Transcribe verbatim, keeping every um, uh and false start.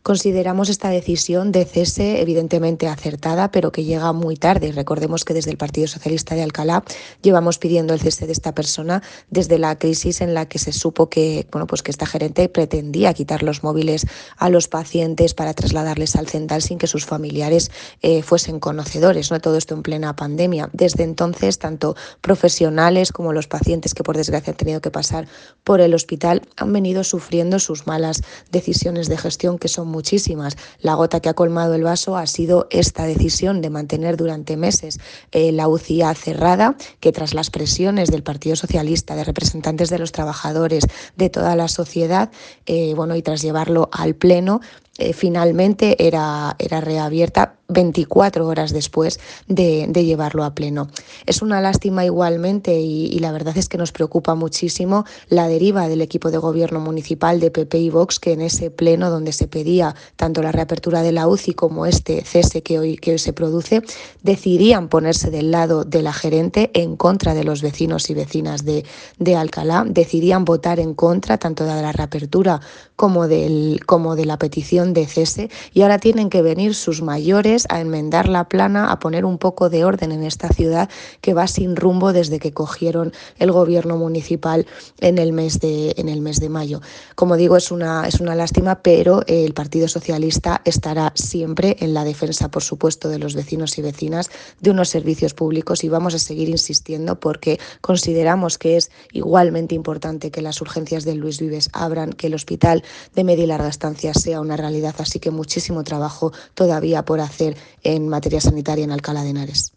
Consideramos esta decisión de cese evidentemente acertada, pero que llega muy tarde. Recordemos que desde el Partido Socialista de Alcalá llevamos pidiendo el cese de esta persona desde la crisis en la que se supo que, bueno, pues que esta gerente pretendía quitar los móviles a los pacientes para trasladarles al Cendal sin que sus familiares eh, fuesen conocedores, ¿no? Todo esto en plena pandemia. Desde entonces, tanto profesionales como los pacientes que por desgracia han tenido que pasar por el hospital han venido sufriendo sus malas decisiones de gestión, que son muchísimas. La gota que ha colmado el vaso ha sido esta decisión de mantener durante meses eh, la U C I A cerrada, que tras las presiones del Partido Socialista, de representantes de los trabajadores, de toda la sociedad, eh, bueno, y tras llevarlo al Pleno, eh, finalmente era, era reabierta veinticuatro horas después de, de llevarlo a pleno. Es una lástima igualmente y, y la verdad es que nos preocupa muchísimo la deriva del equipo de gobierno municipal de P P y Vox, que en ese pleno donde se pedía tanto la reapertura de la U C I como este cese que hoy, que hoy se produce, decidían ponerse del lado de la gerente en contra de los vecinos y vecinas de, de Alcalá, decidían votar en contra tanto de la reapertura como, del, como de la petición de cese, y ahora tienen que venir sus mayores a enmendar la plana, a poner un poco de orden en esta ciudad que va sin rumbo desde que cogieron el gobierno municipal en el mes de, en el mes de mayo. Como digo, es una, es una lástima, pero el Partido Socialista estará siempre en la defensa, por supuesto, de los vecinos y vecinas de unos servicios públicos, y vamos a seguir insistiendo porque consideramos que es igualmente importante que las urgencias del Luis Vives abran, que el hospital de media y larga estancia sea una realidad, así que muchísimo trabajo todavía por hacer en materia sanitaria en Alcalá de Henares.